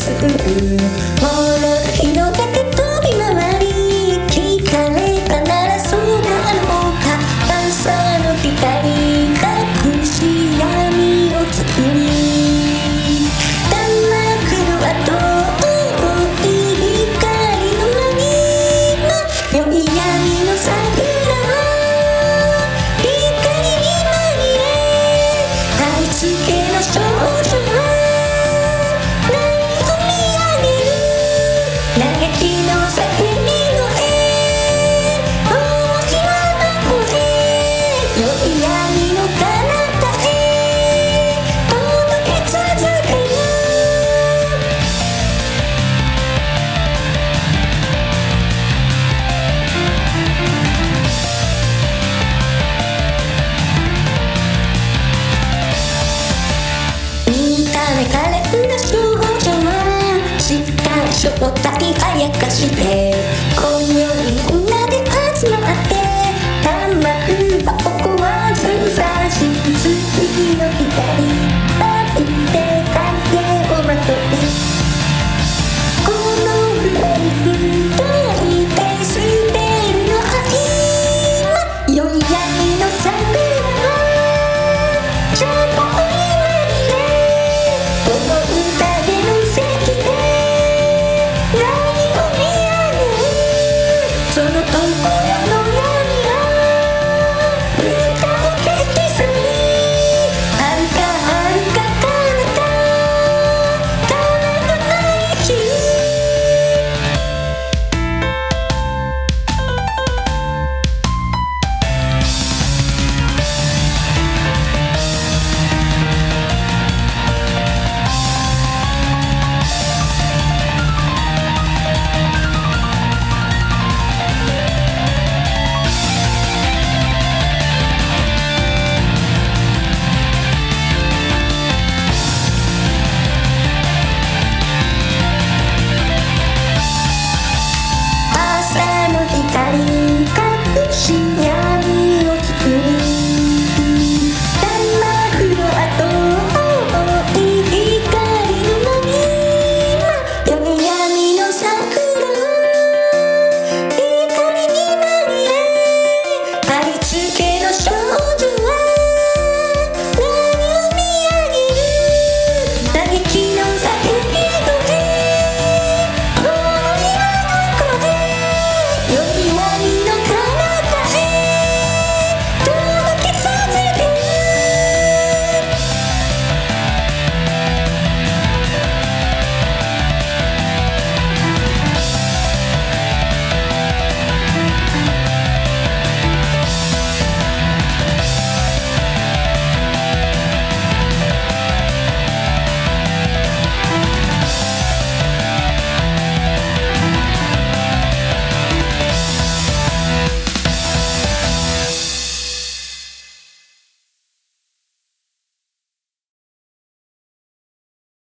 するもの広げて飛び回り聞かれたならそうなのか朝の光隠し闇を作り弾幕の後遠い光の波も良い闇の桜は光にまみれ愛つけの少女は何を見上げる嘆きの叫び声大きな声良い闇の彼方へ届け続ける見た目可憐な少女はしっかり正体あやかして今夜